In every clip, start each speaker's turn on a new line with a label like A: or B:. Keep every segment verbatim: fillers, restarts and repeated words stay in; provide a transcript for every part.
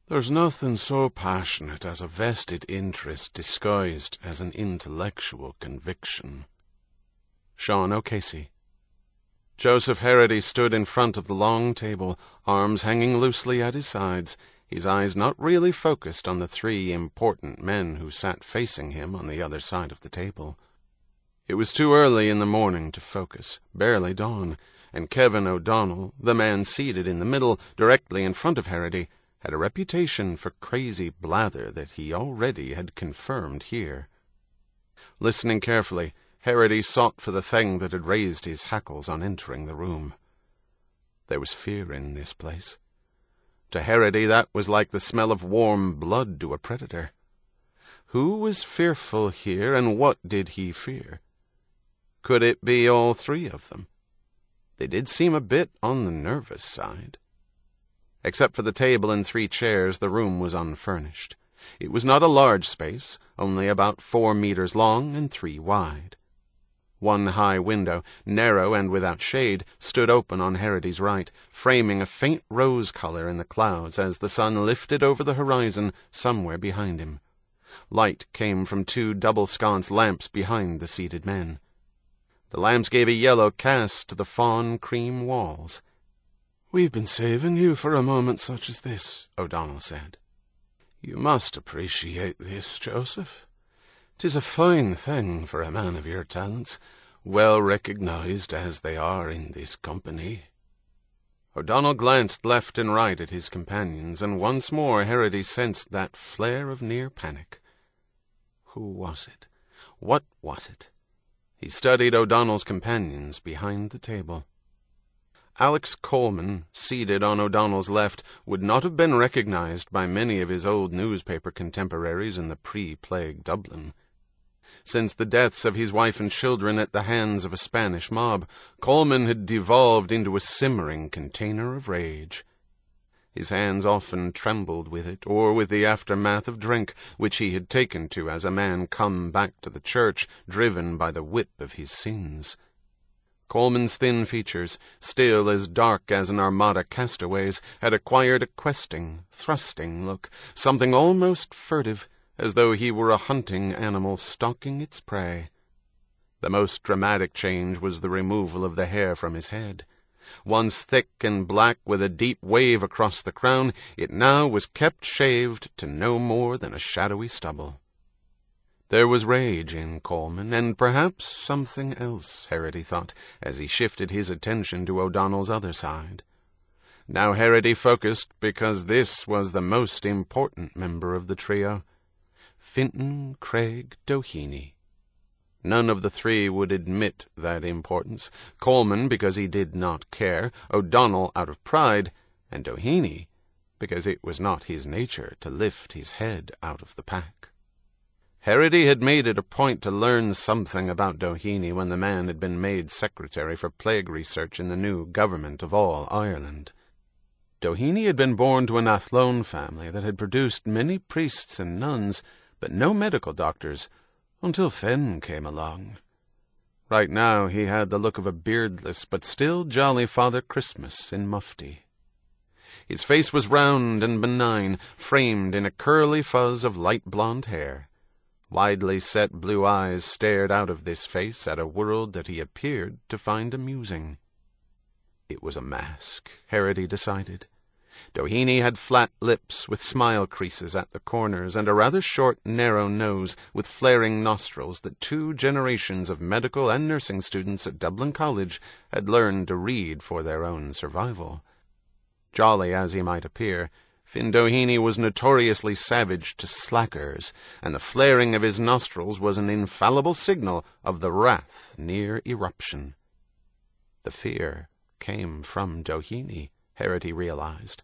A: There's nothing so passionate as a vested interest disguised as an intellectual conviction. Sean O'Casey. Joseph Harrody stood in front of the long table, arms hanging loosely at his sides, his eyes not really focused on the three important men who sat facing him on the other side of the table. It was too early in the morning to focus, barely dawn, and Kevin O'Donnell, the man seated in the middle, directly in front of Harrody, had a reputation for crazy blather that he already had confirmed here. Listening carefully, Harrody sought for the thing that had raised his hackles on entering the room. There was fear in this place. To Harrody that was like the smell of warm blood to a predator. Who was fearful here, and what did he fear? Could it be all three of them? They did seem a bit on the nervous side. Except for the table and three chairs, the room was unfurnished. It was not a large space, only about four meters long and three wide. One high window, narrow and without shade, stood open on Harrody's right, framing a faint rose color in the clouds as the sun lifted over the horizon somewhere behind him. Light came from two double-sconce lamps behind the seated men. The lamps gave a yellow cast to the fawn cream walls. "We've been saving you for a moment such as this," O'Donnell said. "You must appreciate this, Joseph. 'Tis a fine thing for a man of your talents, well recognized as they are in this company." O'Donnell glanced left and right at his companions, and once more Harrody sensed that flare of near panic. Who was it? What was it? He studied O'Donnell's companions behind the table. Alex Coleman, seated on O'Donnell's left, would not have been recognized by many of his old newspaper contemporaries in the pre-plague Dublin. Since the deaths of his wife and children at the hands of a Spanish mob, Coleman had devolved into a simmering container of rage. His hands often trembled with it, or with the aftermath of drink, which he had taken to as a man come back to the church, driven by the whip of his sins. Coleman's thin features, still as dark as an armada castaway's, had acquired a questing, thrusting look, something almost furtive, as though he were a hunting animal stalking its prey. The most dramatic change was the removal of the hair from his head. Once thick and black with a deep wave across the crown, it now was kept shaved to no more than a shadowy stubble. There was rage in Coleman, and perhaps something else, Harrody thought, as he shifted his attention to O'Donnell's other side. Now Harrody focused because this was the most important member of the trio. Fintan Craig Doheny. None of the three would admit that importance. Coleman because he did not care, O'Donnell out of pride, and Doheny because it was not his nature to lift his head out of the pack. Harrody had made it a point to learn something about Doheny when the man had been made secretary for plague research in the new government of all Ireland. Doheny had been born to an Athlone family that had produced many priests and nuns, but no medical doctors, until Fenn came along. Right now he had the look of a beardless but still jolly Father Christmas in mufti. His face was round and benign, framed in a curly fuzz of light blonde hair. Widely set blue eyes stared out of this face at a world that he appeared to find amusing. It was a mask, Harrody decided. Doheny had flat lips with smile creases at the corners and a rather short, narrow nose with flaring nostrils that two generations of medical and nursing students at Dublin College had learned to read for their own survival. Jolly as he might appear, Finn Doheny was notoriously savage to slackers, and the flaring of his nostrils was an infallible signal of the wrath near eruption. The fear came from Doheny, Harrody realized,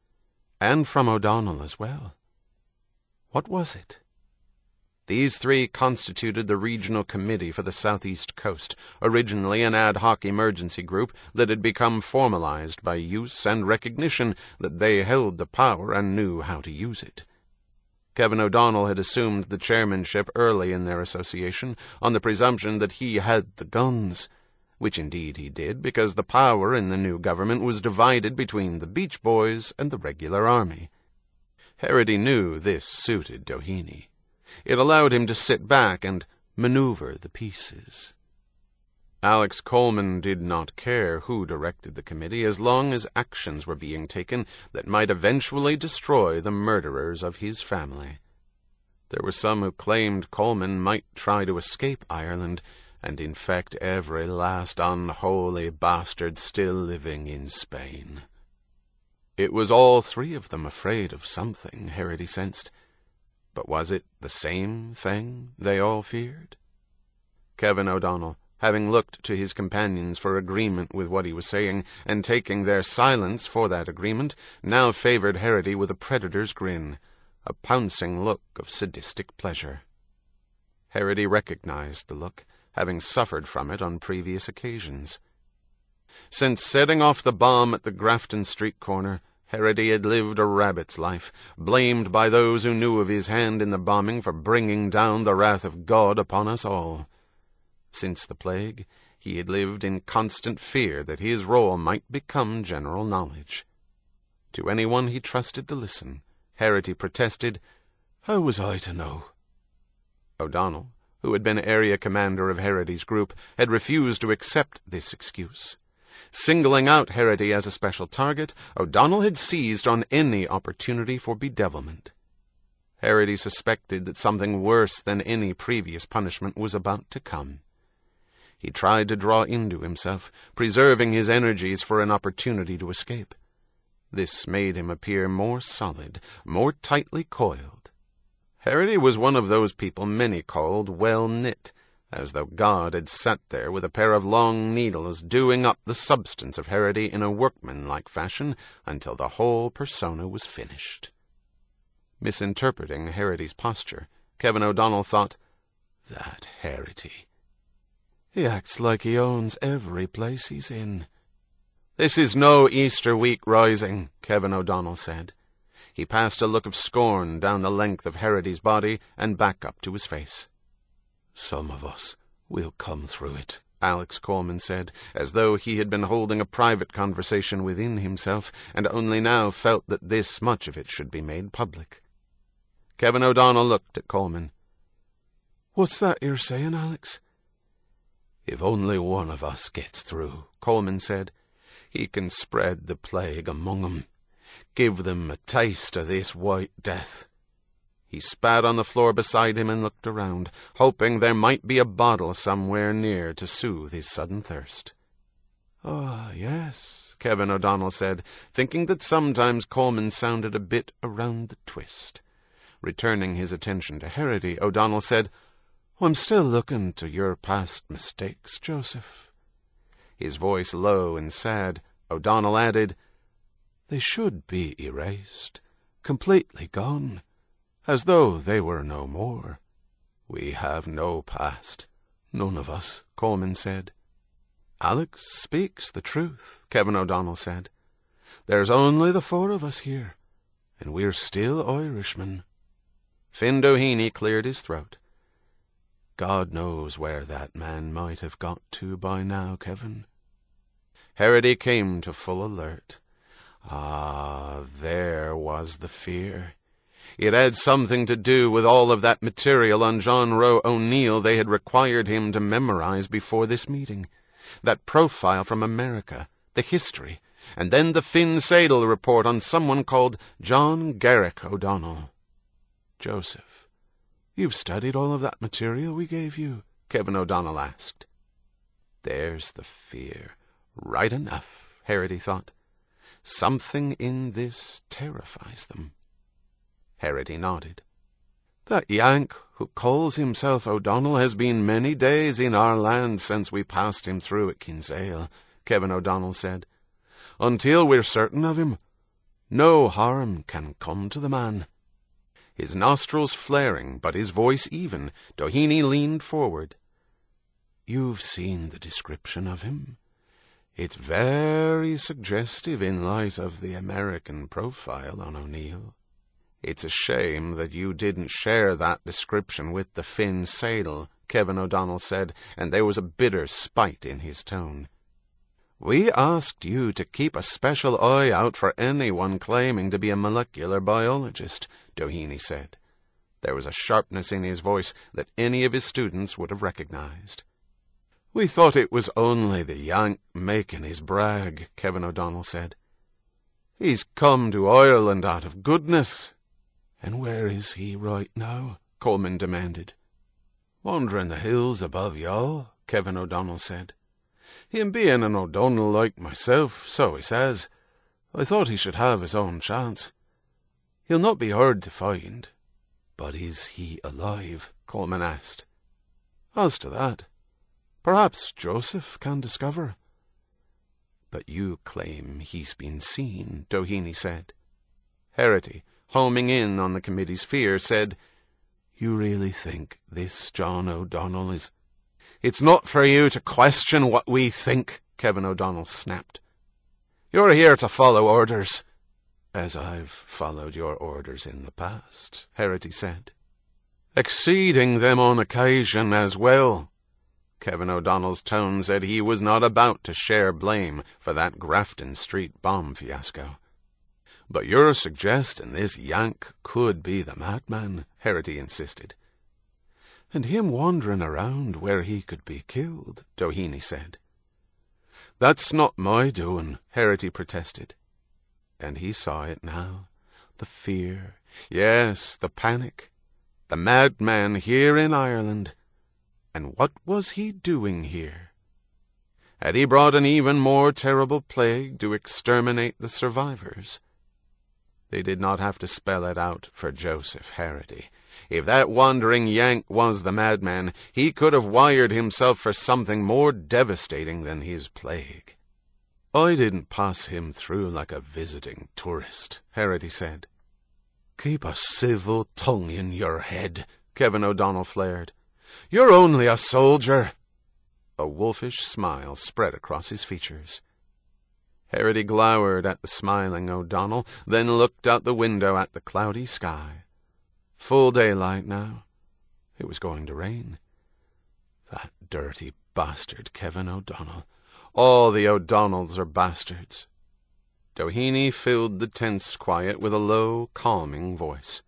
A: and from O'Donnell as well. What was it? These three constituted the Regional Committee for the Southeast Coast, originally an ad hoc emergency group that had become formalized by use and recognition that they held the power and knew how to use it. Kevin O'Donnell had assumed the chairmanship early in their association on the presumption that he had the guns, which indeed he did, because the power in the new government was divided between the Beach Boys and the regular army. Harrody knew this suited Doheny. It allowed him to sit back and maneuver the pieces. Alex Coleman did not care who directed the committee as long as actions were being taken that might eventually destroy the murderers of his family. There were some who claimed Coleman might try to escape Ireland and infect every last unholy bastard still living in Spain. It was all three of them afraid of something, Harrody sensed. But was it the same thing they all feared? Kevin O'Donnell, having looked to his companions for agreement with what he was saying, and taking their silence for that agreement, now favored Harrody with a predator's grin, a pouncing look of sadistic pleasure. Harrody recognized the look, having suffered from it on previous occasions. Since setting off the bomb at the Grafton Street corner, Harrody had lived a rabbit's life, blamed by those who knew of his hand in the bombing for bringing down the wrath of God upon us all. Since the plague, he had lived in constant fear that his role might become general knowledge. To anyone he trusted to listen, Harrody protested, "How was I to know?" O'Donnell, who had been area commander of Harrody's group, had refused to accept this excuse. Singling out Harrody as a special target, O'Donnell had seized on any opportunity for bedevilment. Harrody suspected that something worse than any previous punishment was about to come. He tried to draw into himself, preserving his energies for an opportunity to escape. This made him appear more solid, more tightly coiled. Harrody was one of those people many called well-knit, as though God had sat there with a pair of long needles doing up the substance of Harrody in a workmanlike fashion until the whole persona was finished. Misinterpreting Harrody's posture, Kevin O'Donnell thought, "That Harrody. He acts like he owns every place he's in." "This is no Easter week rising," Kevin O'Donnell said. He passed a look of scorn down the length of Harrody's body and back up to his face. "Some of us will come through it," Alex Coleman said, as though he had been holding a private conversation within himself, and only now felt that this much of it should be made public. Kevin O'Donnell looked at Coleman. "What's that you're saying, Alex?" "If only one of us gets through," Coleman said, "he can spread the plague among 'em, give them a taste of this white death." He spat on the floor beside him and looked around, hoping there might be a bottle somewhere near to soothe his sudden thirst. "Ah, yes," Kevin O'Donnell said, thinking that sometimes Coleman sounded a bit around the twist. Returning his attention to Harrody, O'Donnell said, "I'm still looking to your past mistakes, Joseph." His voice low and sad, O'Donnell added, "They should be erased, completely gone, as though they were no more." "We have no past, none of us," Coleman said. "Alex speaks the truth," Kevin O'Donnell said. "There's only the four of us here, and we're still Irishmen." Finn Doheny cleared his throat. "God knows where that man might have got to by now, Kevin." Harrody came to full alert. Ah, there was the fear. It had something to do with all of that material on John Rowe O'Neill they had required him to memorize before this meeting. That profile from America, the history, and then the Finn Sadel report on someone called John Garrick O'Donnell. "Joseph, you've studied all of that material we gave you?" Kevin O'Donnell asked. There's the fear. Right enough, Harrody thought. Something in this terrifies them. Harrody nodded. "That Yank who calls himself O'Donnell has been many days in our land since we passed him through at Kinsale," Kevin O'Donnell said. "Until we're certain of him, no harm can come to the man." His nostrils flaring, but his voice even, Doheny leaned forward. "You've seen the description of him. It's very suggestive in light of the American profile on O'Neill. It's a shame that you didn't share that description with the Finn Sadel," Kevin O'Donnell said, and there was a bitter spite in his tone. We asked you to keep a special eye out for anyone claiming to be a molecular biologist, Doheny said. There was a sharpness in his voice that any of his students would have recognized. We thought it was only the Yank making his brag, Kevin O'Donnell said. He's come to Ireland out of goodness. And where is he right now? Coleman demanded. Wandering the hills above y'all, Kevin O'Donnell said. Him being an O'Donnell like myself, so he says. I thought he should have his own chance. He'll not be hard to find. But is he alive? Coleman asked. As to that, perhaps Joseph can discover. But you claim he's been seen, Doheny said. Herity, homing in on the committee's fear, said, You really think this John O'Donnell is... It's not for you to question what we think, Kevin O'Donnell snapped. You're here to follow orders. As I've followed your orders in the past, Herity said. Exceeding them on occasion as well. Kevin O'Donnell's tone said he was not about to share blame for that Grafton Street bomb fiasco. But you're suggesting this Yank could be the madman, Herity insisted. And him wandering around where he could be killed, Doheny said. That's not my doing, Herity protested. And he saw it now, the fear, yes, the panic, the madman here in Ireland. And what was he doing here? Had he brought an even more terrible plague to exterminate the survivors? They did not have to spell it out for Joseph Herity. If that wandering Yank was the madman, he could have wired himself for something more devastating than his plague. I didn't pass him through like a visiting tourist, Herity said. Keep a civil tongue in your head, Kevin O'Donnell flared. You're only a soldier. A wolfish smile spread across his features. Herity glowered at the smiling O'Donnell, then looked out the window at the cloudy sky. Full daylight now. It was going to rain. That dirty bastard Kevin O'Donnell. All the O'Donnells are bastards. Doheny filled the tense quiet with a low, calming voice.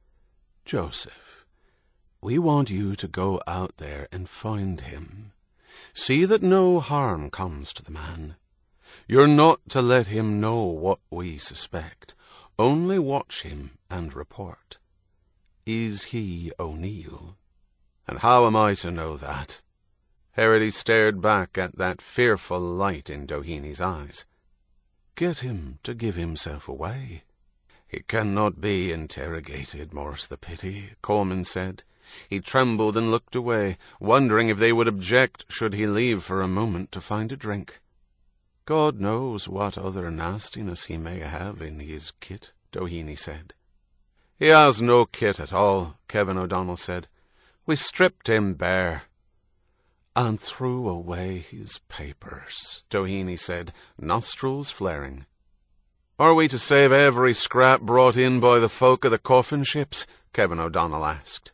A: Joseph, we want you to go out there and find him. See that no harm comes to the man. You're not to let him know what we suspect. Only watch him and report. Is he O'Neill? And how am I to know that? Herity stared back at that fearful light in Doheny's eyes. Get him to give himself away. He cannot be interrogated, more's the pity, Coleman said. He trembled and looked away, wondering if they would object should he leave for a moment to find a drink. God knows what other nastiness he may have in his kit, Doheny said. He has no kit at all, Kevin O'Donnell said. We stripped him bare. And threw away his papers, Doheny said, nostrils flaring. Are we to save every scrap brought in by the folk of the coffin ships? Kevin O'Donnell asked.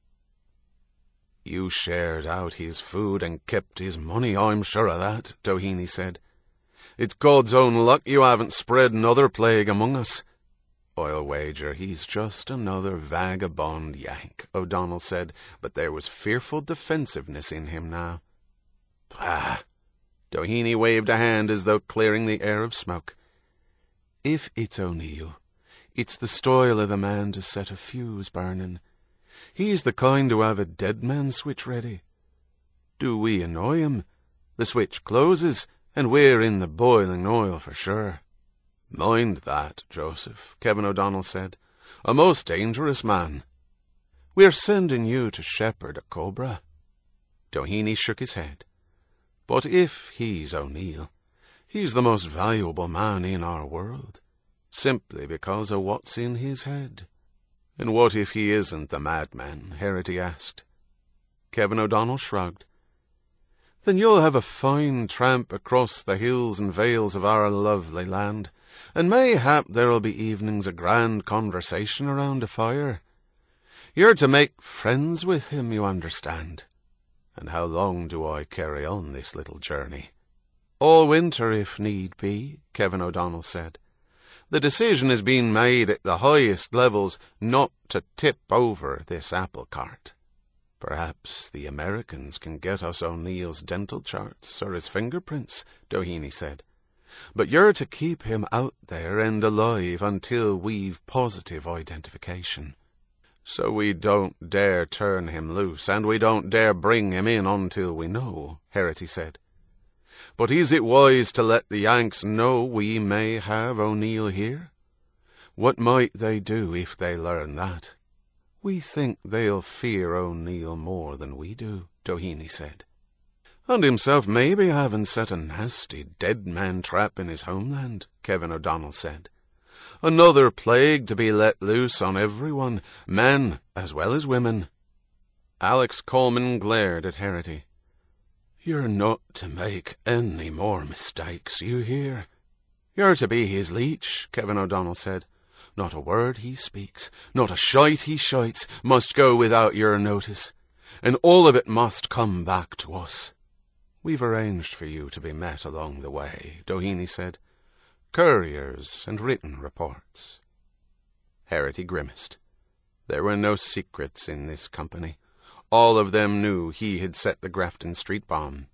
A: You shared out his food and kept his money, I'm sure of that, Doheny said. It's God's own luck you haven't spread another plague among us. I'll wager he's just another vagabond Yank, O'Donnell said, but there was fearful defensiveness in him now. Bah! Doheny waved a hand as though clearing the air of smoke. If it's O'Neill, it's the style of the man to set a fuse burning. He's the kind to have a dead man switch ready. Do we annoy him? The switch closes, and we're in the boiling oil for sure. Mind that, Joseph, Kevin O'Donnell said. A most dangerous man. We're sending you to shepherd a cobra. Doheny shook his head. But if he's O'Neill, he's the most valuable man in our world, simply because of what's in his head. And what if he isn't the madman? Herity asked. Kevin O'Donnell shrugged. Then you'll have a fine tramp across the hills and vales of our lovely land, and mayhap there'll be evenings of grand conversation around a fire. You're to make friends with him, you understand. And how long do I carry on this little journey? All winter, if need be, Kevin O'Donnell said. The decision is being made at the highest levels not to tip over this apple cart. Perhaps the Americans can get us O'Neill's dental charts or his fingerprints, Doheny said. But you're to keep him out there and alive until we've positive identification. So we don't dare turn him loose, and we don't dare bring him in until we know, Herety said. But is it wise to let the Yanks know we may have O'Neill here? What might they do if they learn that? We think they'll fear O'Neill more than we do, Doheny said. And himself may be having set a nasty dead man trap in his homeland, Kevin O'Donnell said. Another plague to be let loose on everyone, men as well as women. Alex Coleman glared at Herety. You're not to make any more mistakes, you hear? You're to be his leech, Kevin O'Donnell said. Not a word he speaks, not a shite he shites, must go without your notice, and all of it must come back to us. We've arranged for you to be met along the way, Doheny said. Couriers and written reports. Herety grimaced. There were no secrets in this company. All of them knew he had set the Grafton Street bomb.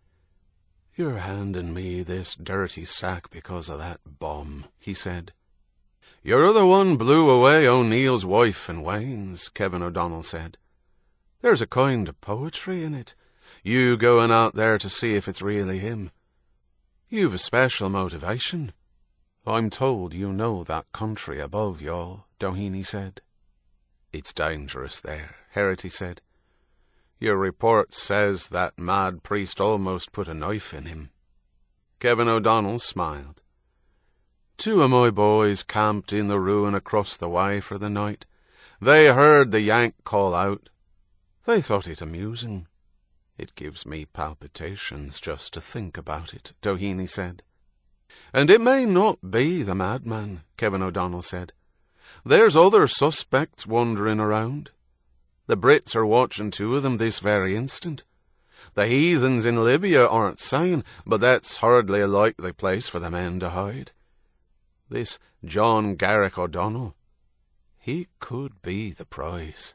A: You're handing me this dirty sack because of that bomb, he said. You're the one blew away O'Neill's wife and Wayne's, Kevin O'Donnell said. There's a kind of poetry in it. You going out there to see if it's really him. You've a special motivation. I'm told you know that country above y'all, Doheny said. It's dangerous there, Herety said. Your report says that mad priest almost put a knife in him. Kevin O'Donnell smiled. Two of my boys camped in the ruin across the way for the night. They heard the Yank call out. They thought it amusing. It gives me palpitations just to think about it, Doheny said. And it may not be the madman, Kevin O'Donnell said. There's other suspects wandering around. The Brits are watching two of them this very instant. The heathens in Libya aren't saying, but that's hardly a likely place for the men to hide. This John Garrick O'Donnell, he could be the prize.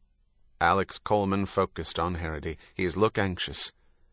A: Alex Coleman focused on Herety, his look anxious.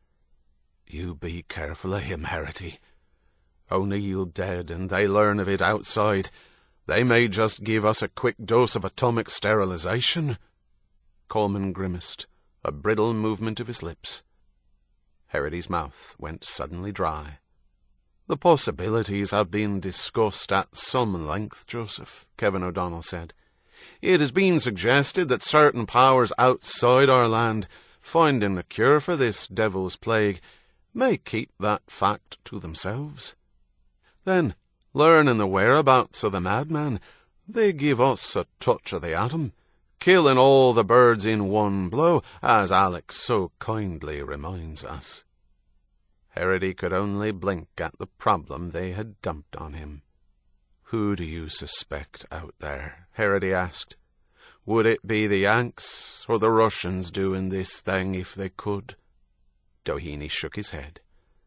A: You be careful of him, Herety. O'Neill dead, and they learn of it outside. They may just give us a quick dose of atomic sterilization. Coleman grimaced, a brittle movement of his lips. Herety's mouth went suddenly dry. The possibilities have been discussed at some length, Joseph, Kevin O'Donnell said. It has been suggested that certain powers outside our land, finding a cure for this devil's plague, may keep that fact to themselves. Then, learning the whereabouts of the madman, they give us a touch of the atom, killing all the birds in one blow, as Alex so kindly reminds us. Herety could only blink at the problem they had dumped on him. Who do you suspect out there? Herety asked. Would it be the Yanks or the Russians doing this thing if they could? Doheny shook his head.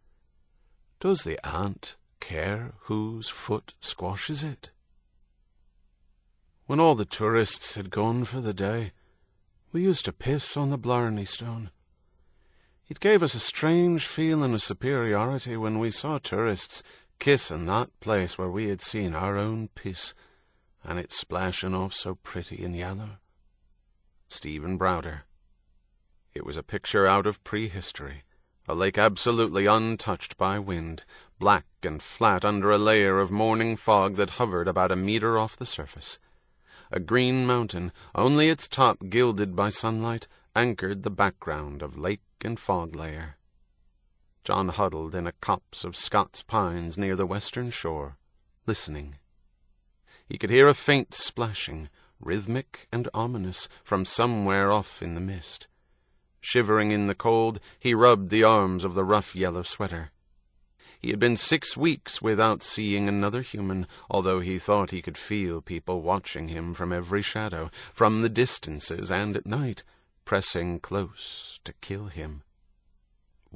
A: Does the ant care whose foot squashes it? When all the tourists had gone for the day, we used to piss on the Blarney Stone. It gave us a strange feeling of superiority when we saw tourists kissing that place where we had seen our own piss, and it splashing off so pretty and yellow. Stephen Browder. It was a picture out of prehistory, a lake absolutely untouched by wind, black and flat under a layer of morning fog that hovered about a metre off the surface. A green mountain, only its top gilded by sunlight, anchored the background of lake and fog layer. John huddled in a copse of Scots pines near the western shore, listening. He could hear a faint splashing, rhythmic and ominous, from somewhere off in the mist. Shivering in the cold, he rubbed the arms of the rough yellow sweater. He had been six weeks without seeing another human, although he thought he could feel people watching him from every shadow, from the distances and at night, pressing close to kill him. What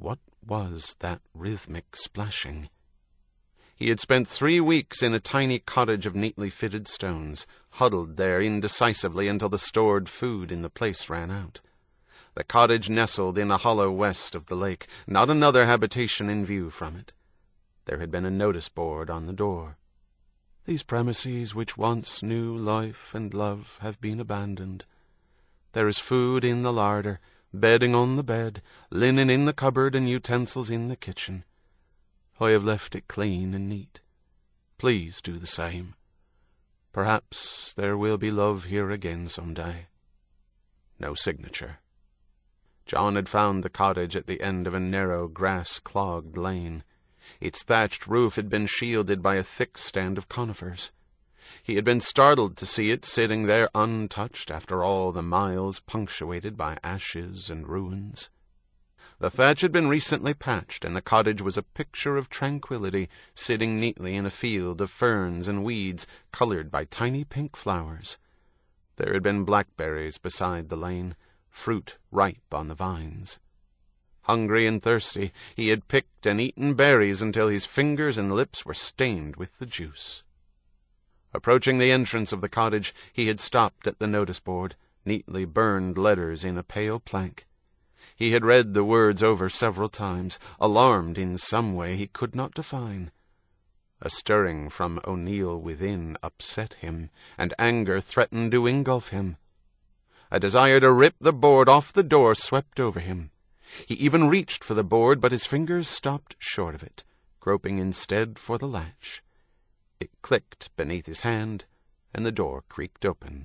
A: was that rhythmic splashing? He had spent three weeks in a tiny cottage of neatly fitted stones, huddled there indecisively until the stored food in the place ran out. The cottage nestled in a hollow west of the lake, not another habitation in view from it. There had been a notice board on the door. "These premises which once knew life and love have been abandoned. There is food in the larder, bedding on the bed, linen in the cupboard, and utensils in the kitchen. I have left it clean and neat. Please do the same. Perhaps there will be love here again some day." No signature. John had found the cottage at the end of a narrow, grass-clogged lane. Its thatched roof had been shielded by a thick stand of conifers. He had been startled to see it sitting there untouched after all the miles punctuated by ashes and ruins. The thatch had been recently patched, and the cottage was a picture of tranquility, sitting neatly in a field of ferns and weeds colored by tiny pink flowers. There had been blackberries beside the lane, fruit ripe on the vines. Hungry and thirsty, he had picked and eaten berries until his fingers and lips were stained with the juice. Approaching the entrance of the cottage, he had stopped at the notice board, neatly burned letters in a pale plank. He had read the words over several times, alarmed in some way he could not define. A stirring from O'Neill within upset him, and anger threatened to engulf him. A desire to rip the board off the door swept over him. He even reached for the board, but his fingers stopped short of it, groping instead for the latch. It clicked beneath his hand, and the door creaked open.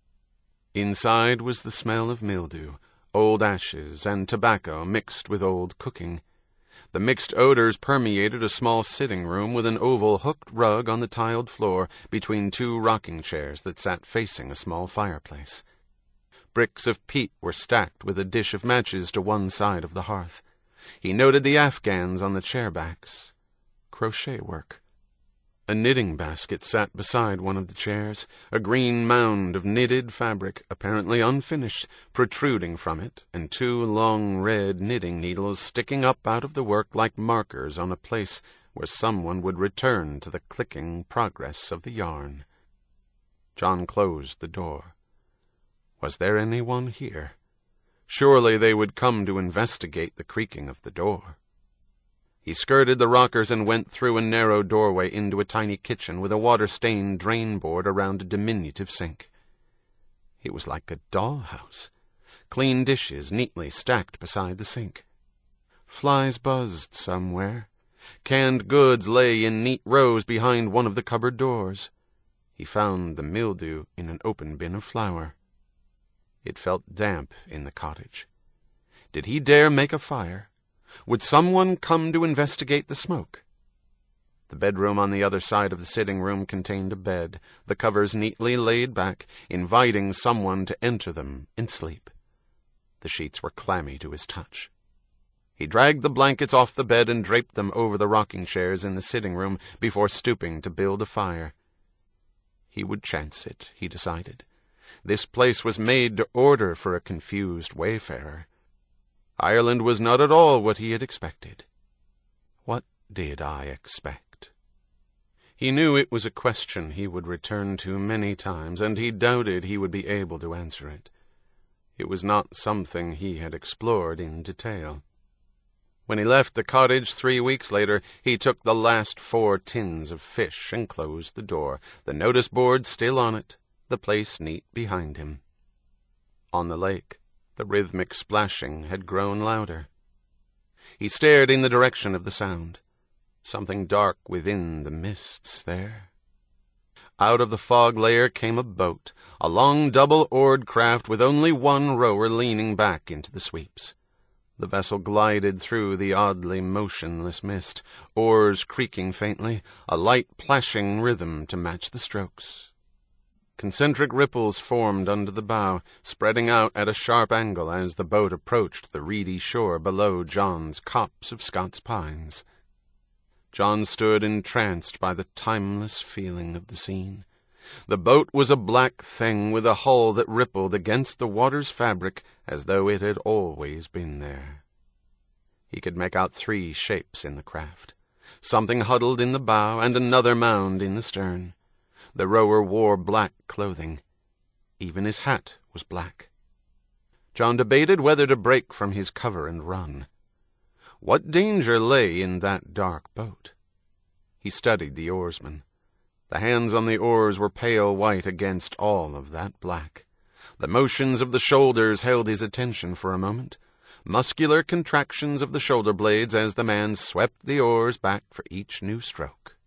A: Inside was the smell of mildew, old ashes, and tobacco mixed with old cooking. The mixed odors permeated a small sitting room with an oval hooked rug on the tiled floor between two rocking chairs that sat facing a small fireplace. Bricks of peat were stacked with a dish of matches to one side of the hearth. He noted the afghans on the chair backs. Crochet work. A knitting basket sat beside one of the chairs, a green mound of knitted fabric, apparently unfinished, protruding from it, and two long red knitting needles sticking up out of the work like markers on a place where someone would return to the clicking progress of the yarn. John closed the door. Was there anyone here? Surely they would come to investigate the creaking of the door. He skirted the rockers and went through a narrow doorway into a tiny kitchen with a water-stained drain board around a diminutive sink. It was like a dollhouse. Clean dishes neatly stacked beside the sink. Flies buzzed somewhere. Canned goods lay in neat rows behind one of the cupboard doors. He found the mildew in an open bin of flour. It felt damp in the cottage. Did he dare make a fire? Would someone come to investigate the smoke? The bedroom on the other side of the sitting room contained a bed, the covers neatly laid back, inviting someone to enter them and sleep. The sheets were clammy to his touch. He dragged the blankets off the bed and draped them over the rocking chairs in the sitting room before stooping to build a fire. He would chance it, he decided. This place was made to order for a confused wayfarer. Ireland was not at all what he had expected. What did I expect? He knew it was a question he would return to many times, and he doubted he would be able to answer it. It was not something he had explored in detail. When he left the cottage three weeks later, he took the last four tins of fish and closed the door, the notice board still on it, the place neat behind him. On the lake, the rhythmic splashing had grown louder. He stared in the direction of the sound. Something dark within the mists there. Out of the fog layer came a boat, a long double-oared craft with only one rower leaning back into the sweeps. The vessel glided through the oddly motionless mist, oars creaking faintly, a light plashing rhythm to match the strokes. Concentric ripples formed under the bow, spreading out at a sharp angle as the boat approached the reedy shore below John's copse of Scots pines. John stood entranced by the timeless feeling of the scene. The boat was a black thing with a hull that rippled against the water's fabric as though it had always been there. He could make out three shapes in the craft. Something huddled in the bow and another mound in the stern. The rower wore black clothing. Even his hat was black. John debated whether to break from his cover and run. What danger lay in that dark boat? He studied the oarsmen. The hands on the oars were pale white against all of that black. The motions of the shoulders held his attention for a moment. Muscular contractions of the shoulder blades as the man swept the oars back for each new stroke.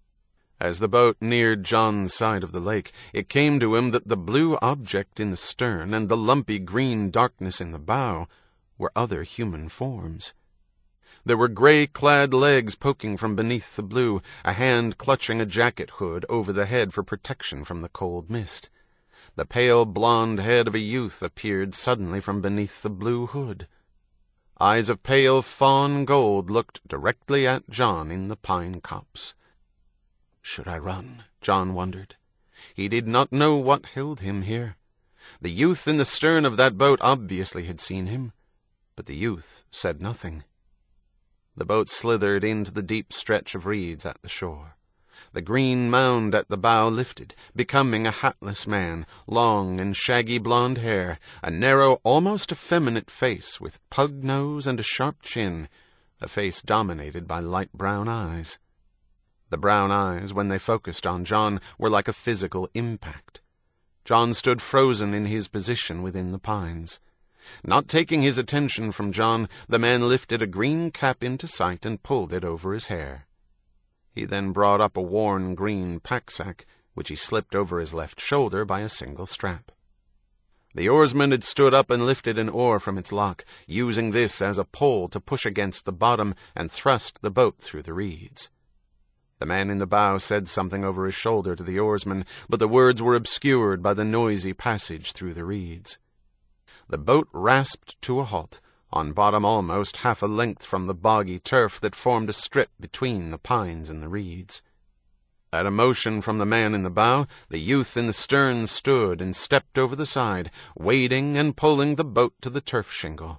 A: As the boat neared John's side of the lake, it came to him that the blue object in the stern and the lumpy green darkness in the bow were other human forms. There were gray-clad legs poking from beneath the blue, a hand clutching a jacket hood over the head for protection from the cold mist. The pale blonde head of a youth appeared suddenly from beneath the blue hood. Eyes of pale fawn gold looked directly at John in the pine copse. Should I run? John wondered. He did not know what held him here. The youth in the stern of that boat obviously had seen him, but the youth said nothing. The boat slithered into the deep stretch of reeds at the shore. The green mound at the bow lifted, becoming a hatless man, long and shaggy blonde hair, a narrow, almost effeminate face with pug nose and a sharp chin, a face dominated by light brown eyes. The brown eyes, when they focused on John, were like a physical impact. John stood frozen in his position within the pines. Not taking his attention from John, the man lifted a green cap into sight and pulled it over his hair. He then brought up a worn green pack-sack, which he slipped over his left shoulder by a single strap. The oarsman had stood up and lifted an oar from its lock, using this as a pole to push against the bottom and thrust the boat through the reeds. The man in the bow said something over his shoulder to the oarsman, but the words were obscured by the noisy passage through the reeds. The boat rasped to a halt, on bottom almost half a length from the boggy turf that formed a strip between the pines and the reeds. At a motion from the man in the bow, the youth in the stern stood and stepped over the side, wading and pulling the boat to the turf shingle.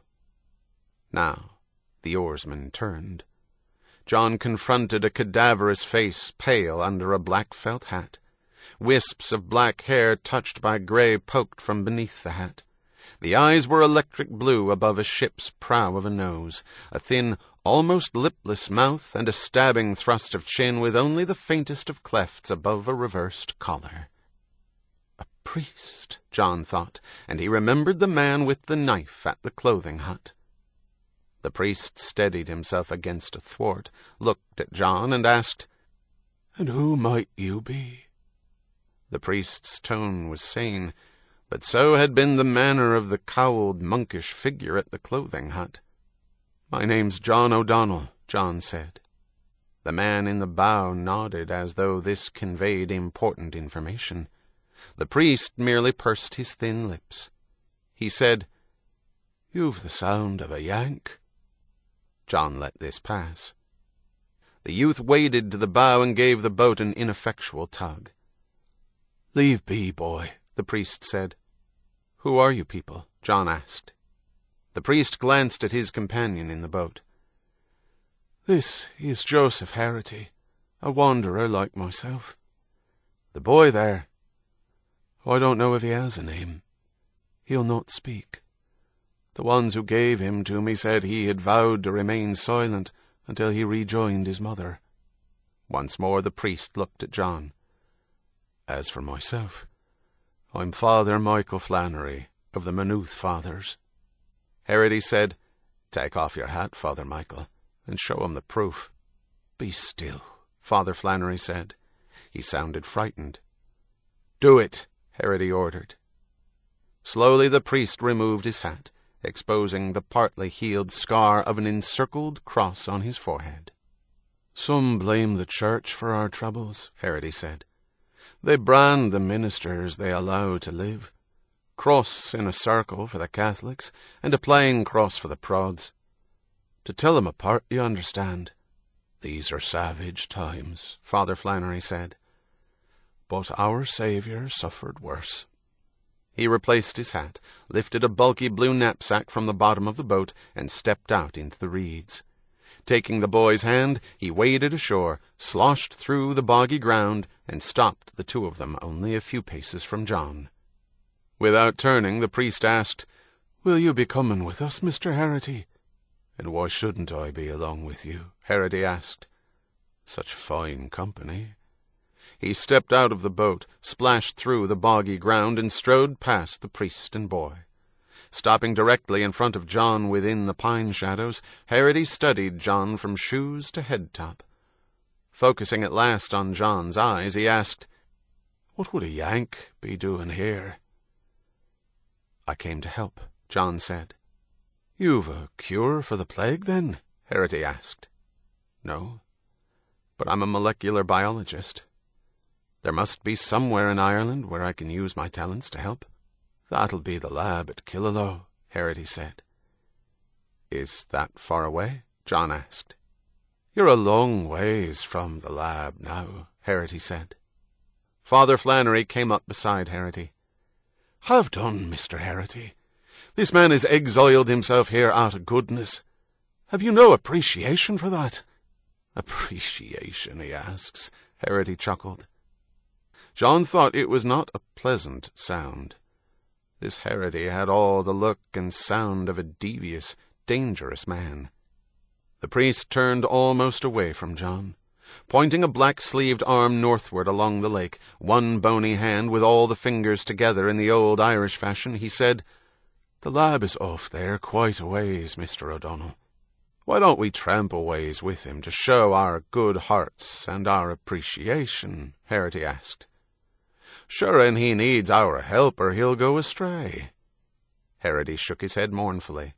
A: Now the oarsman turned. John confronted a cadaverous face pale under a black felt hat. Wisps of black hair touched by gray poked from beneath the hat. The eyes were electric blue above a ship's prow of a nose, a thin, almost lipless mouth, and a stabbing thrust of chin with only the faintest of clefts above a reversed collar. A priest, John thought, and he remembered the man with the knife at the clothing hut. The priest steadied himself against a thwart, looked at John, and asked, "And who might you be?" The priest's tone was sane, but so had been the manner of the cowled, monkish figure at the clothing hut. "My name's John O'Donnell," John said. The man in the bow nodded as though this conveyed important information. The priest merely pursed his thin lips. He said, "You've the sound of a Yank." John let this pass. The youth waded to the bow and gave the boat an ineffectual tug. "Leave be, boy," the priest said. "Who are you people?" John asked. The priest glanced at his companion in the boat. "This is Joseph Harity, a wanderer like myself. The boy there, I don't know if he has a name. He'll not speak. The ones who gave him to me said he had vowed to remain silent until he rejoined his mother." Once more the priest looked at John. "As for myself, I'm Father Michael Flannery, of the Maynooth Fathers." Harity said, "Take off your hat, Father Michael, and show him the proof." "Be still," Father Flannery said. He sounded frightened. "Do it," Harity ordered. Slowly the priest removed his hat, exposing the partly healed scar of an encircled cross on his forehead. "Some blame the church for our troubles," Harity said. "They brand the ministers they allow to live. Cross in a circle for the Catholics, and a plain cross for the prods. To tell them apart, you understand. These are savage times," Father Flannery said. "But our Saviour suffered worse. He replaced his hat, lifted a bulky blue knapsack from the bottom of the boat, and stepped out into the reeds. Taking the boy's hand, he waded ashore, sloshed through the boggy ground, and stopped the two of them only a few paces from John. Without turning, the priest asked, "Will you be coming with us, Mister Herity?" "And why shouldn't I be along with you?" Herity asked. "Such fine company." He stepped out of the boat, splashed through the boggy ground, and strode past the priest and boy. Stopping directly in front of John within the pine shadows, Herity studied John from shoes to head-top. Focusing at last on John's eyes, he asked, "What would a Yank be doing here?" "I came to help," John said. "You've a cure for the plague, then?" Herity asked. "No, but I'm a molecular biologist. There must be somewhere in Ireland where I can use my talents to help." "That'll be the lab at Killaloe," Herity said. "Is that far away?" John asked. "You're a long ways from the lab now," Herity said. Father Flannery came up beside Herity. "Have done, Mister Herity. This man has exiled himself here out of goodness. Have you no appreciation for that?" "Appreciation, he asks," Herity chuckled. John thought it was not a pleasant sound. This Herity had all the look and sound of a devious, dangerous man. The priest turned almost away from John. Pointing a black-sleeved arm northward along the lake, one bony hand with all the fingers together in the old Irish fashion, he said, "The lab is off there quite a ways, Mister O'Donnell. Why don't we tramp a ways with him to show our good hearts and our appreciation?" Herity asked. "Sure, and he needs our help or he'll go astray." Herity shook his head mournfully.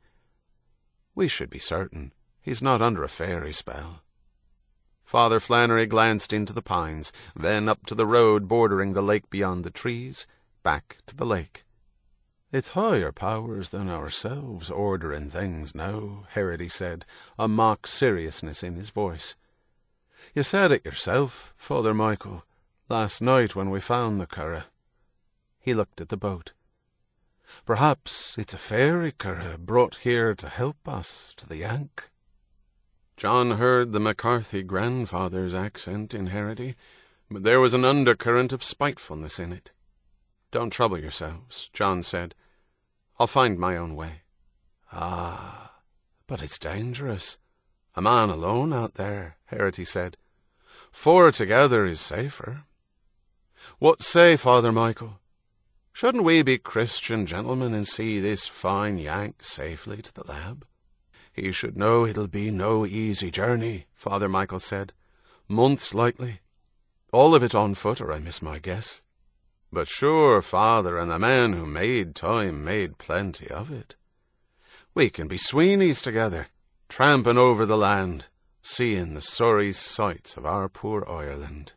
A: "We should be certain he's not under a fairy spell." Father Flannery glanced into the pines, then up to the road bordering the lake beyond the trees, back to the lake. "It's higher powers than ourselves ordering things now," Herity said, a mock seriousness in his voice. "You said it yourself, Father Michael, last night when we found the curragh." He looked at the boat. "Perhaps it's a fairy curragh brought here to help us to the Yank." John heard the McCarthy grandfather's accent in Herity, but there was an undercurrent of spitefulness in it. "Don't trouble yourselves," John said. "I'll find my own way." "Ah, but it's dangerous. A man alone out there," Herity said. "Four together is safer." "What say, Father Michael? Shouldn't we be Christian gentlemen and see this fine Yank safely to the lab?" "He should know it'll be no easy journey," Father Michael said. "Months likely. All of it on foot, or I miss my guess." "But sure, Father, and the man who made time made plenty of it. We can be Sweeneys together, tramping over the land, seeing the sorry sights of our poor Ireland.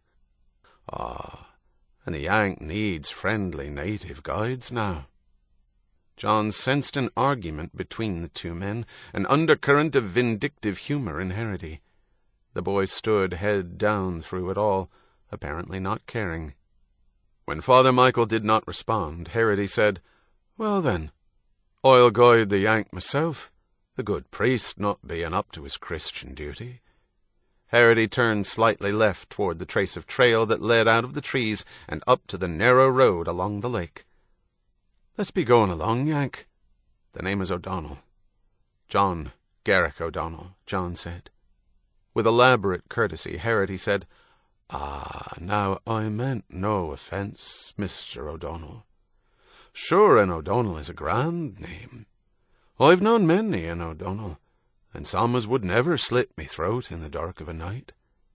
A: Ah, and the Yank needs friendly native guides now." John sensed an argument between the two men, an undercurrent of vindictive humor in Herity. The boy stood head down through it all, apparently not caring. When Father Michael did not respond, Herity said, "Well then, I'll guide the Yank myself, the good priest not being up to his Christian duty." Herity turned slightly left toward the trace of trail that led out of the trees and up to the narrow road along the lake. "Let's be going along, Yank." "The name is O'Donnell." "John Garrick O'Donnell," John said. With elaborate courtesy, Herity said, "Ah, now I meant no offence, Mister O'Donnell. Sure, an O'Donnell is a grand name. I've known many an O'Donnell, and some as would never slit me throat in the dark of a night.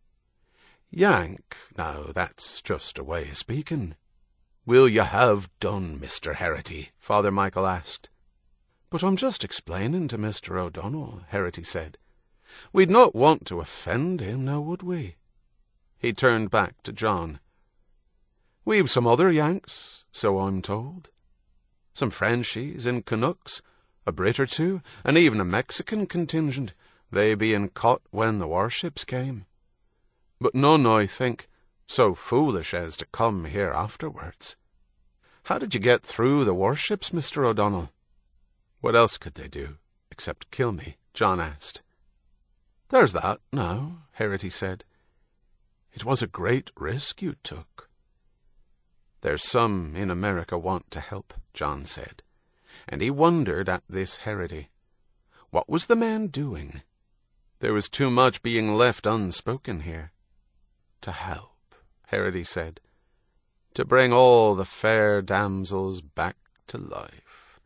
A: Yank, now that's just a way of speaking." "Will you have done, Mister Herity?" Father Michael asked. "But I'm just explaining to Mister O'Donnell," Herity said. "We'd not want to offend him, now would we?" He turned back to John. "We've some other Yanks, so I'm told. Some Frenchies and Canucks, a Brit or two, and even a Mexican contingent, they being caught when the warships came. But none, I think, so foolish as to come here afterwards." How did you get through the warships, Mister O'Donnell?" "What else could they do, except kill me?" John asked. "There's that, now," Herety said. "It was a great risk you took." "There's some in America want to help," John said, and he wondered at this Herety. What was the man doing? There was too much being left unspoken here. "To help," Herety said, "to bring all the fair damsels back to life.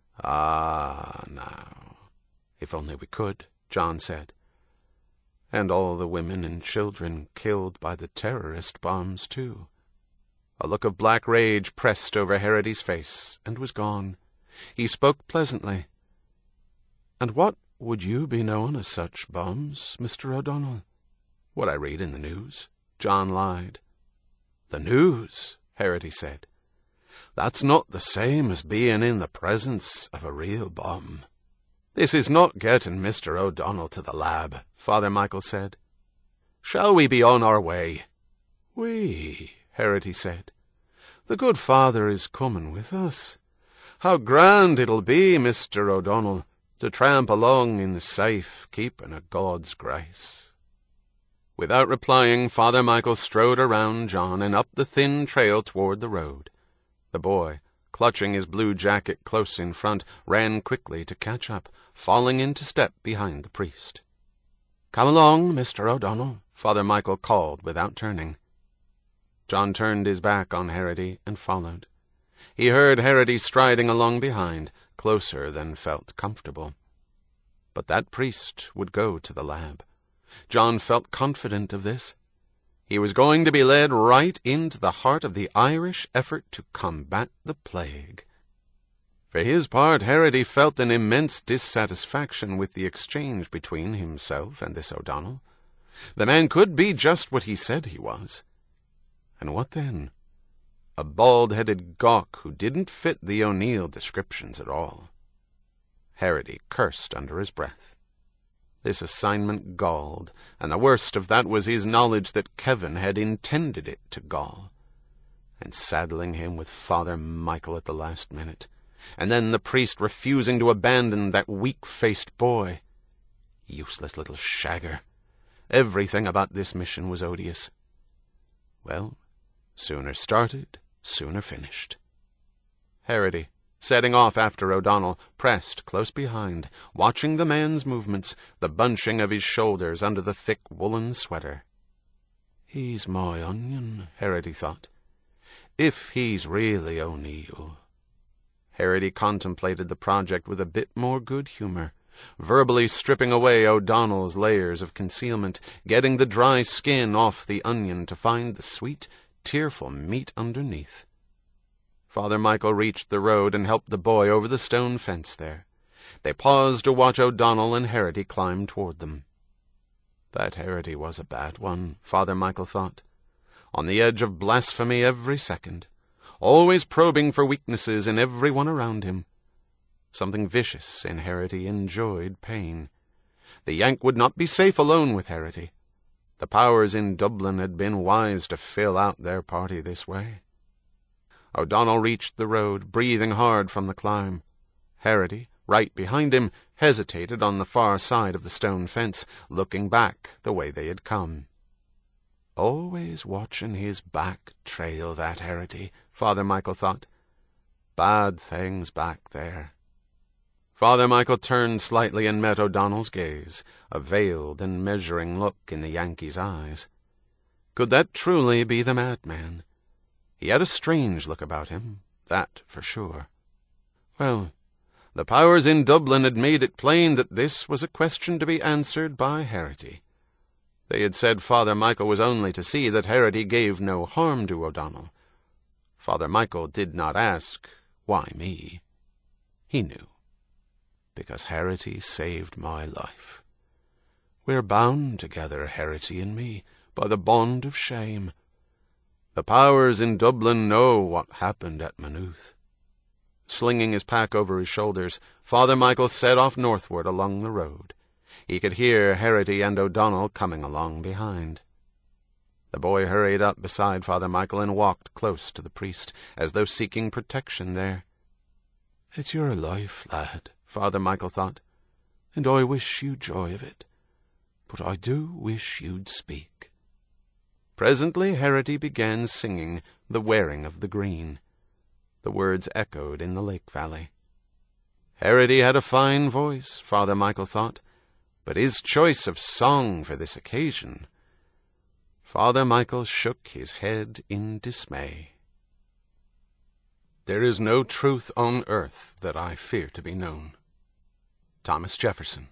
A: Ah, now, if only we could," John said. "And all the women and children killed by the terrorist bombs, too." A look of black rage pressed over Herety's face and was gone. He spoke pleasantly. "And what would you be knowing of such bombs, Mister O'Donnell?" "What I read in the news," John lied. "The news," Herety said. "That's not the same as being in the presence of a real bomb." "This is not getting Mister O'Donnell to the lab," Father Michael said. "Shall we be on our way?" "We," Herety said. "The good Father is coming with us. How grand it'll be, Mister O'Donnell, to tramp along in the safe keeping of God's grace." Without replying, Father Michael strode around John and up the thin trail toward the road. The boy, clutching his blue jacket close in front, ran quickly to catch up, falling into step behind the priest. "Come along, Mister O'Donnell," Father Michael called without turning. John turned his back on Herety and followed. He heard Herety striding along behind, closer than felt comfortable. But that priest would go to the lab. John felt confident of this. He was going to be led right into the heart of the Irish effort to combat the plague. For his part, Herety felt an immense dissatisfaction with the exchange between himself and this O'Donnell. The man could be just what he said he was. And what then? A bald-headed gawk who didn't fit the O'Neill descriptions at all. Herety cursed under his breath. This assignment galled, and the worst of that was his knowledge that Kevin had intended it to gall. And saddling him with Father Michael at the last minute, and then the priest refusing to abandon that weak-faced boy. Useless little shagger. Everything about this mission was odious. Well, sooner started, sooner finished. Herety, setting off after O'Donnell, pressed close behind, watching the man's movements, the bunching of his shoulders under the thick woolen sweater. "He's my onion," Herety thought. "If he's really O'Neill." Herety contemplated the project with a bit more good humor, verbally stripping away O'Donnell's layers of concealment, getting the dry skin off the onion to find the sweet, tearful meat underneath. Father Michael reached the road and helped the boy over the stone fence there. They paused to watch O'Donnell and Herety climb toward them. That Herety was a bad one, Father Michael thought, on the edge of blasphemy every second, always probing for weaknesses in everyone around him. Something vicious in Herety enjoyed pain. The Yank would not be safe alone with Herety. The powers in Dublin had been wise to fill out their party this way. O'Donnell reached the road, breathing hard from the climb. Herety, right behind him, hesitated on the far side of the stone fence, looking back the way they had come. Always watching his back trail, that Herety, Father Michael thought. Bad things back there. Father Michael turned slightly and met O'Donnell's gaze, a veiled and measuring look in the Yankee's eyes. Could that truly be the madman? He had a strange look about him, that for sure. Well, the powers in Dublin had made it plain that this was a question to be answered by Herety. They had said Father Michael was only to see that Herety gave no harm to O'Donnell. Father Michael did not ask, "Why me?" He knew. Because Herety saved my life. We're bound together, Herety and me, by the bond of shame. The powers in Dublin know what happened at Maynooth. Slinging his pack over his shoulders, Father Michael set off northward along the road. He could hear Herety and O'Donnell coming along behind. The boy hurried up beside Father Michael and walked close to the priest, as though seeking protection there. "It's your life, lad," Father Michael thought, "and I wish you joy of it. But I do wish you'd speak." Presently Herody began singing "The Wearing of the Green." The words echoed in the lake valley. Herody had a fine voice, Father Michael thought, but his choice of song for this occasion... Father Michael shook his head in dismay. "There is no truth on earth that I fear to be known." Thomas Jefferson.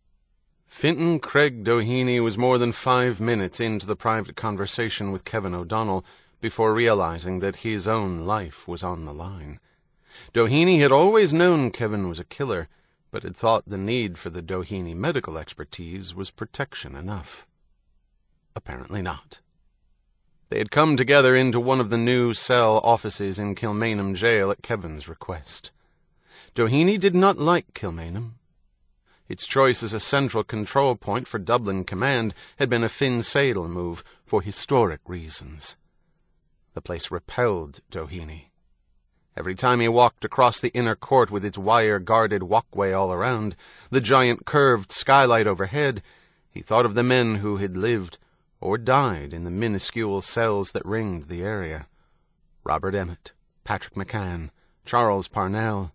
A: Fintan Craig Doheny was more than five minutes into the private conversation with Kevin O'Donnell before realizing that his own life was on the line. Doheny had always known Kevin was a killer, but had thought the need for the Doheny medical expertise was protection enough. Apparently not. They had come together into one of the new cell offices in Kilmainham jail at Kevin's request. Doheny did not like Kilmainham. Its choice as a central control point for Dublin Command had been a Finn Sadel move for historic reasons. The place repelled Doheny. Every time he walked across the inner court with its wire-guarded walkway all around, the giant curved skylight overhead, he thought of the men who had lived or died in the minuscule cells that ringed the area. Robert Emmet, Patrick McCann, Charles Parnell.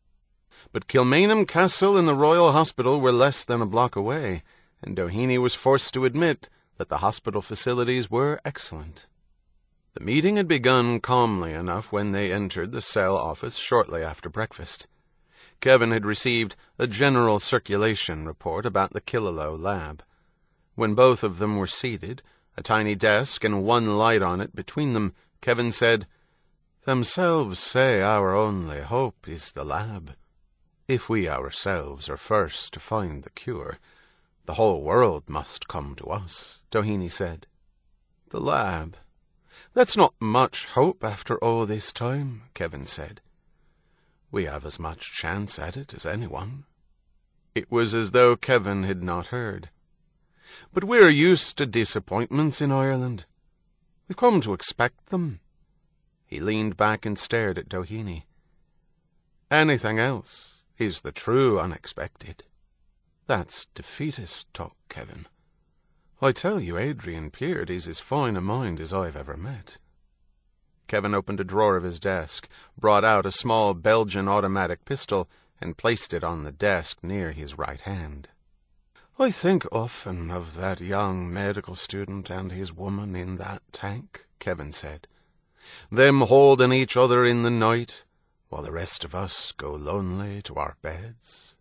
A: But Kilmainham Castle and the Royal Hospital were less than a block away, and Doheny was forced to admit that the hospital facilities were excellent. The meeting had begun calmly enough when they entered the cell office shortly after breakfast. Kevin had received a general circulation report about the Killaloe lab. When both of them were seated, a tiny desk and one light on it between them, Kevin said, "Themselves say our only hope is the lab. If we ourselves are first to find the cure, the whole world must come to us," Doheny said. "The lab? That's not much hope after all this time," Kevin said. "We have as much chance at it as anyone." It was as though Kevin had not heard. "But we're used to disappointments in Ireland. We've come to expect them." He leaned back and stared at Doheny. "Anything else is the true unexpected." "That's defeatist talk, Kevin. I tell you, Adrian Peard is as fine a mind as I've ever met." Kevin opened a drawer of his desk, brought out a small Belgian automatic pistol, and placed it on the desk near his right hand. "I think often of that young medical student and his woman in that tank," Kevin said. "Them holding each other in the night, while the rest of us go lonely to our beds."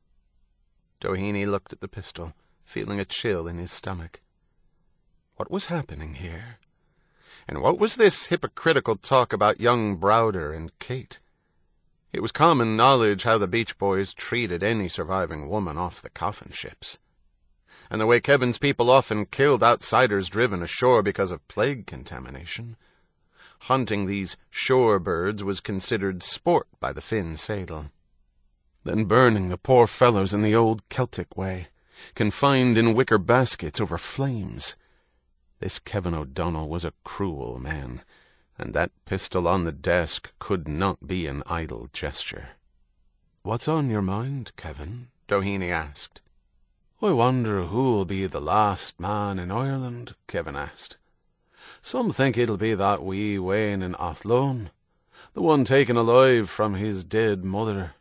A: Doheny looked at the pistol, feeling a chill in his stomach. What was happening here? And what was this hypocritical talk about young Browder and Kate? It was common knowledge how the Beach Boys treated any surviving woman off the coffin ships. And the way Kevin's people often killed outsiders driven ashore because of plague contamination. Hunting these shore birds was considered sport by the Finn Sadel. Then burning the poor fellows in the old Celtic way, confined in wicker baskets over flames. This Kevin O'Donnell was a cruel man, and that pistol on the desk could not be an idle gesture. "What's on your mind, Kevin?" Doheny asked. "I wonder who'll be the last man in Ireland," Kevin asked. "Some think it'll be that wee Wayne in Athlone, the one taken alive from his dead mother."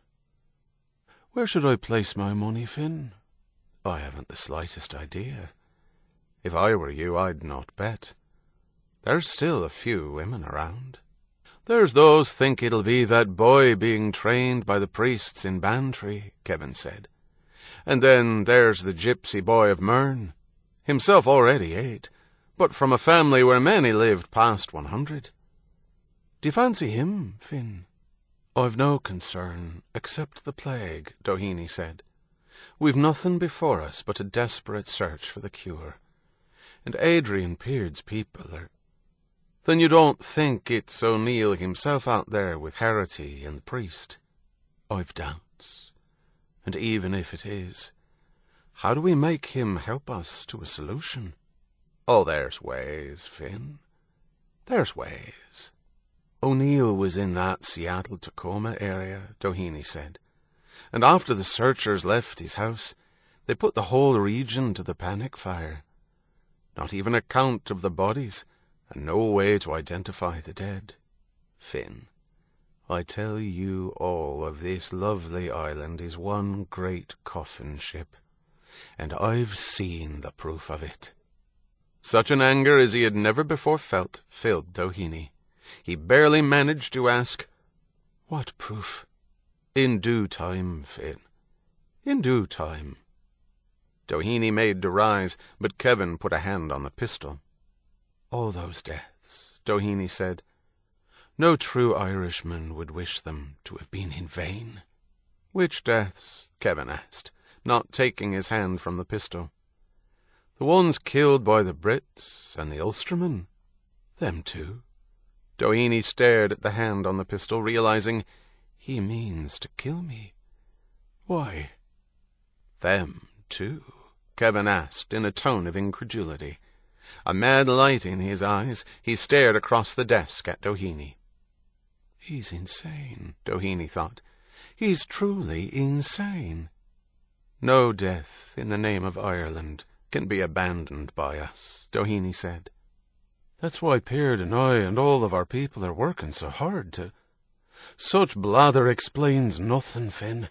A: "Where should I place my money, Finn?" "I haven't the slightest idea. If I were you, I'd not bet. There's still a few women around." "There's those think it'll be that boy being trained by the priests in Bantry," Kevin said. "And then there's the gypsy boy of Mern, himself already eight, but from a family where many lived past one hundred. Do you fancy him, Finn?" "I've no concern, except the plague," Doheny said. "We've nothing before us but a desperate search for the cure. And Adrian Peard's people are—" "Then you don't think it's O'Neill himself out there with Herity and the priest?" "I've doubts. And even if it is, how do we make him help us to a solution?" "Oh, there's ways, Finn. There's ways. O'Neill was in that Seattle-Tacoma area, Doheny said, and after the searchers left his house, they put the whole region to the panic fire. Not even a count of the bodies, and no way to identify the dead. Finn, I tell you all of this lovely island is one great coffin ship, and I've seen the proof of it. Such an anger as he had never before felt filled Doheny. He barely managed to ask, "What proof?" "In due time, Finn. In due time." Doheny made to rise, but Kevin put a hand on the pistol. "All those deaths," Doheny said, "no true Irishman would wish them to have been in vain." "Which deaths?" Kevin asked, not taking his hand from the pistol. "The ones killed by the Brits and the Ulstermen? Them too." Doheny stared at the hand on the pistol, realizing he means to kill me. "Why?" "Them too?" Kevin asked in a tone of incredulity. A mad light in his eyes, he stared across the desk at Doheny. He's insane, Doheny thought. He's truly insane. No death in the name of Ireland can be abandoned by us, Doheny said. That's why Peard and I and all of our people are working so hard to... Such blather explains nothing, Finn.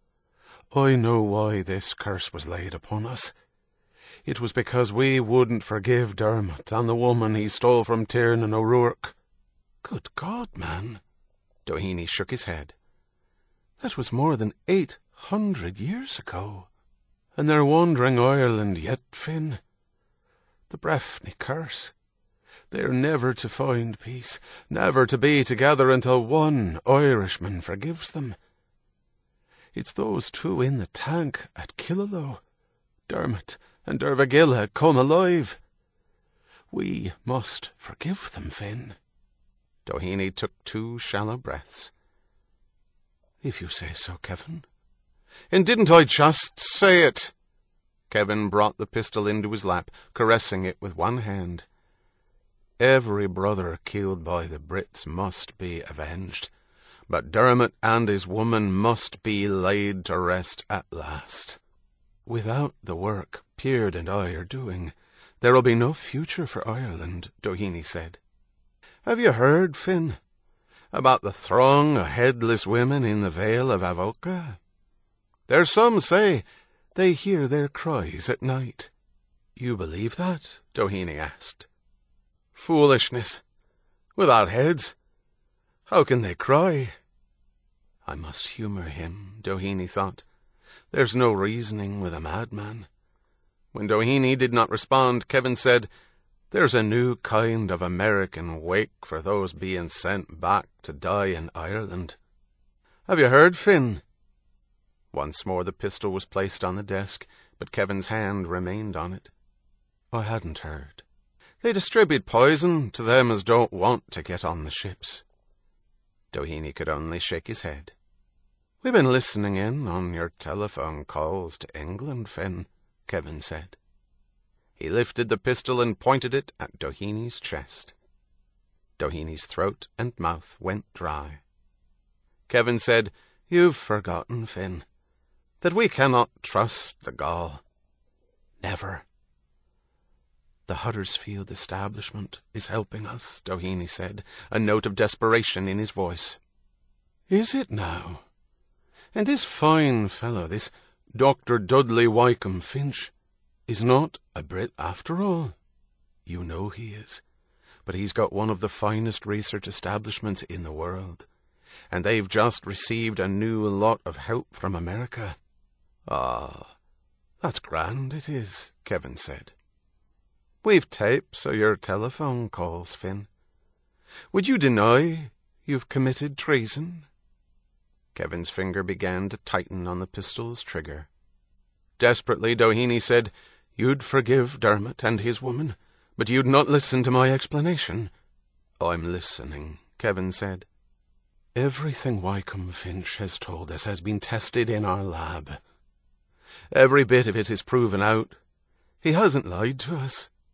A: I know why this curse was laid upon us. It was because we wouldn't forgive Dermot and the woman he stole from Tiernan O'Rourke. Good God, man. Doheny shook his head. That was more than eight hundred years ago. And they're wandering Ireland yet, Finn. The Breffni curse. They're never to find peace, never to be together until one Irishman forgives them. It's those two in the tank at Killaloe, Dermot and Dervagilla, come alive. We must forgive them, Finn. Doheny took two shallow breaths. If you say so, Kevin. And didn't I just say it? Kevin brought the pistol into his lap, caressing it with one hand. Every brother killed by the Brits must be avenged, but Dermot and his woman must be laid to rest at last. Without the work Peard and I are doing, there'll be no future for Ireland, Doheny said. Have you heard, Finn, about the throng of headless women in the Vale of Avoca? There's some say they hear their cries at night. You believe that? Doheny asked. Foolishness. Without heads. How can they cry? I must humour him, Doheny thought. There's no reasoning with a madman. When Doheny did not respond, Kevin said, There's a new kind of American wake for those being sent back to die in Ireland. Have you heard, Finn? Once more the pistol was placed on the desk, but Kevin's hand remained on it. I hadn't heard. They distribute poison to them as don't want to get on the ships. Doheny could only shake his head. We've been listening in on your telephone calls to England, Finn, Kevin said. He lifted the pistol and pointed it at Doheny's chest. Doheny's throat and mouth went dry. Kevin said, You've forgotten, Finn, that we cannot trust the Gaul. Never. The Huddersfield establishment is helping us, Doheny said, a note of desperation in his voice. Is it now? And this fine fellow, this Doctor Dudley Wycombe Finch, is not a Brit after all. You know he is, but he's got one of the finest research establishments in the world, and they've just received a new lot of help from America. Ah, that's grand it is, Kevin said. We've tapes of your telephone calls, Finn. Would you deny you've committed treason? Kevin's finger began to tighten on the pistol's trigger. Desperately, Doheny said, You'd forgive Dermot and his woman, but you'd not listen to my explanation. I'm listening, Kevin said. Everything Wycombe Finch has told us has been tested in our lab. Every bit of it is proven out. He hasn't lied to us.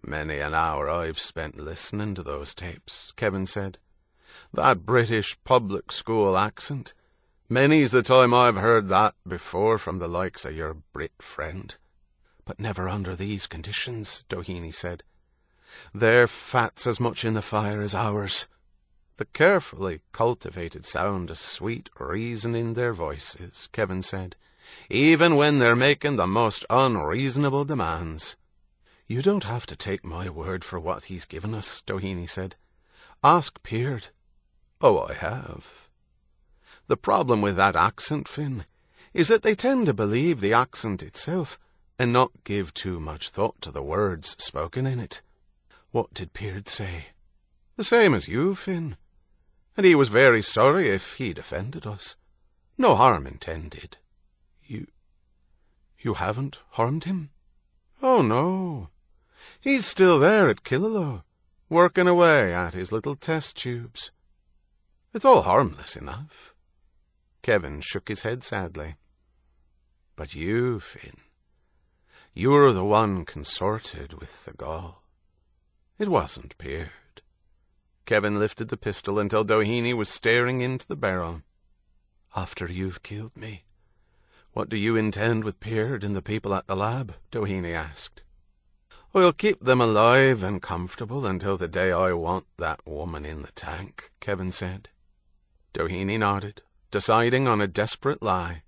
A: Many an hour I've spent listening to those tapes, Kevin said. That British public school accent. Many's the time I've heard that before from the likes of your Brit friend. But never under these conditions, Doheny said. Their fat's as much in the fire as ours. The carefully cultivated sound of sweet reason in their voices, Kevin said, even when they're making the most unreasonable demands. You don't have to take my word for what he's given us, Doheny said. Ask Peard. Oh, I have. The problem with that accent, Finn, is that they tend to believe the accent itself and not give too much thought to the words spoken in it. What did Peard say? The same as you, Finn. And he was very sorry if he'd offended us. No harm intended. You... you haven't harmed him? Oh, no. He's still there at Killaloe, working away at his little test tubes. It's all harmless enough. Kevin shook his head sadly. But you, Finn, you're the one consorted with the Gaul. It wasn't Peard. Kevin lifted the pistol until Doheny was staring into the barrel. After you've killed me, what do you intend with Peard and the people at the lab? Doheny asked. I'll keep them alive and comfortable until the day I want that woman in the tank, Kevin said. Doheny nodded, deciding on a desperate lie.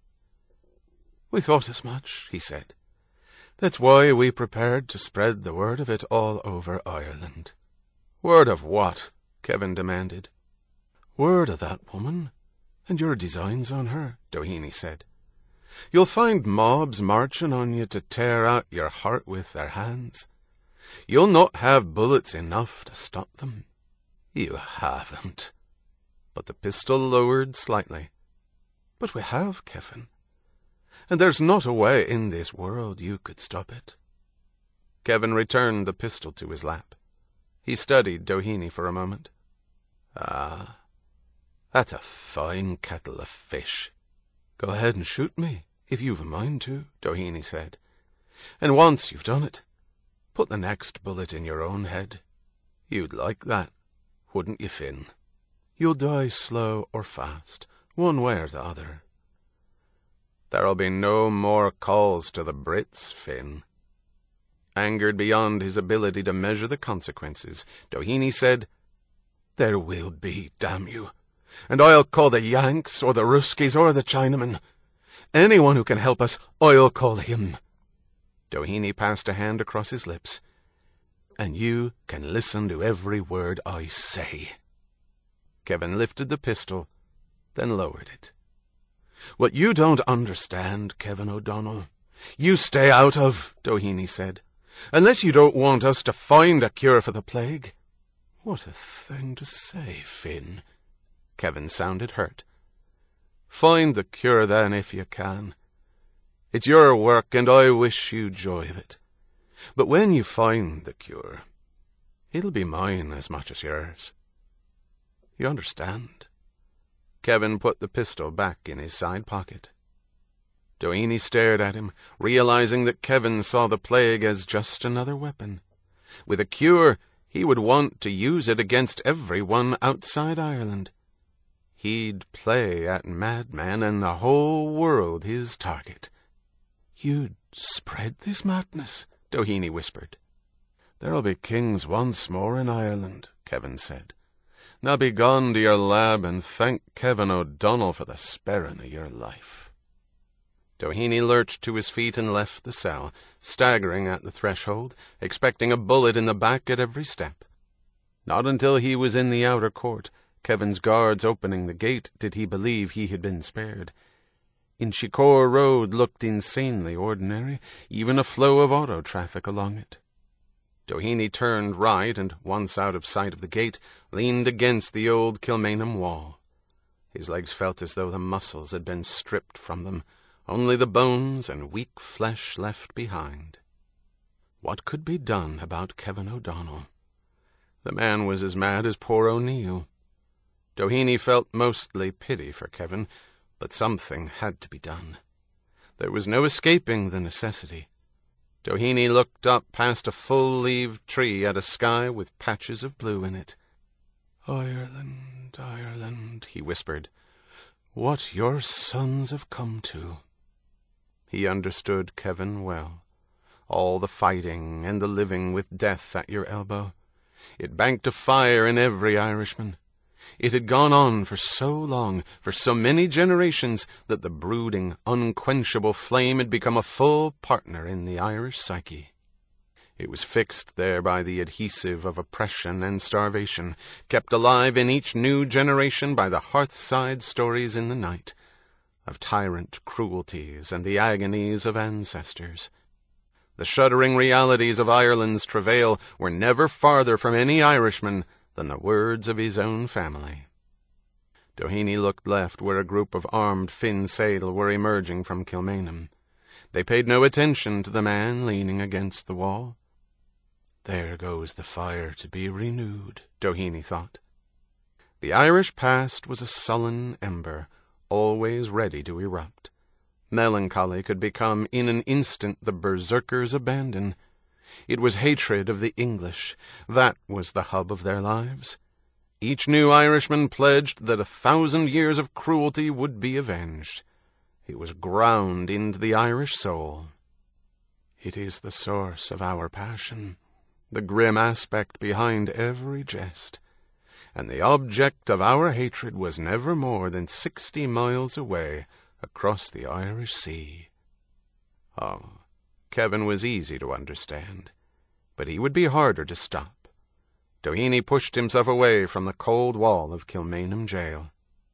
A: We thought as much, he said. That's why we prepared to spread the word of it all over Ireland. Word of what? Kevin demanded. Word of that woman, and your designs on her, Doheny said. You'll find mobs marching on you to tear out your heart with their hands. You'll not have bullets enough to stop them. You haven't. But the pistol lowered slightly. But we have, Kevin. And there's not a way in this world you could stop it. Kevin returned the pistol to his lap. He studied Doheny for a moment. Ah, that's a fine kettle of fish. Go ahead and shoot me, if you've a mind to, Doheny said. And once you've done it, put the next bullet in your own head. You'd like that, wouldn't you, Finn? You'll die slow or fast, one way or the other. There'll be no more calls to the Brits, Finn. Angered beyond his ability to measure the consequences, Doheny said, There will be, damn you. And I'll call the Yanks, or the Ruskies, or the Chinamen. Anyone who can help us, I'll call him. Doheny passed a hand across his lips. And you can listen to every word I say. Kevin lifted the pistol, then lowered it. What you don't understand, Kevin O'Donnell, you stay out of, Doheny said, unless you don't want us to find a cure for the plague. What a thing to say, Finn. Kevin sounded hurt. Find the cure then, if you can. It's your work, and I wish you joy of it. But when you find the cure, it'll be mine as much as yours. You understand? Kevin put the pistol back in his side pocket. Doheny stared at him, realizing that Kevin saw the plague as just another weapon. With a cure, he would want to use it against everyone outside Ireland. He'd play at madman and the whole world his target. You'd spread this madness, Doheny whispered. There'll be kings once more in Ireland, Kevin said. Now be gone to your lab and thank Kevin O'Donnell for the sparing of your life. Doheny lurched to his feet and left the cell, staggering at the threshold, expecting a bullet in the back at every step. Not until he was in the outer court, Kevin's guards opening the gate, did he believe he had been spared. Inchicore Road looked insanely ordinary, even a flow of auto traffic along it. Doheny turned right and, once out of sight of the gate, leaned against the old Kilmainham wall. His legs felt as though the muscles had been stripped from them, only the bones and weak flesh left behind. What could be done about Kevin O'Donnell? The man was as mad as poor O'Neill. Doheny felt mostly pity for Kevin, but something had to be done. There was no escaping the necessity. Doheny looked up past a full-leaved tree at a sky with patches of blue in it. "Ireland, Ireland," he whispered, "what your sons have come to." He understood Kevin well. All the fighting and the living with death at your elbow. It banked a fire in every Irishman. It had gone on for so long, for so many generations, that the brooding, unquenchable flame had become a full partner in the Irish psyche. It was fixed there by the adhesive of oppression and starvation, kept alive in each new generation by the hearthside stories in the night, of tyrant cruelties and the agonies of ancestors. The shuddering realities of Ireland's travail were never farther from any Irishman than the words of his own family. Doheny looked left, where a group of armed Finn Saedal were emerging from Kilmainham. They paid no attention to the man leaning against the wall. There goes the fire to be renewed, Doheny thought. The Irish past was a sullen ember, always ready to erupt. Melancholy could become in an instant the berserker's abandon. It was hatred of the English. That was the hub of their lives. Each new Irishman pledged that a thousand years of cruelty would be avenged. It was ground into the Irish soul. It is the source of our passion, the grim aspect behind every jest, and the object of our hatred was never more than sixty miles away across the Irish Sea. Oh, Kevin was easy to understand, but he would be harder to stop. Doheny pushed himself away from the cold wall of Kilmainham jail.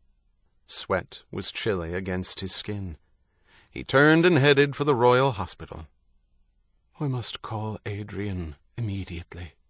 A: Sweat was chilly against his skin. He turned and headed for the Royal Hospital. "I must call Adrian immediately,"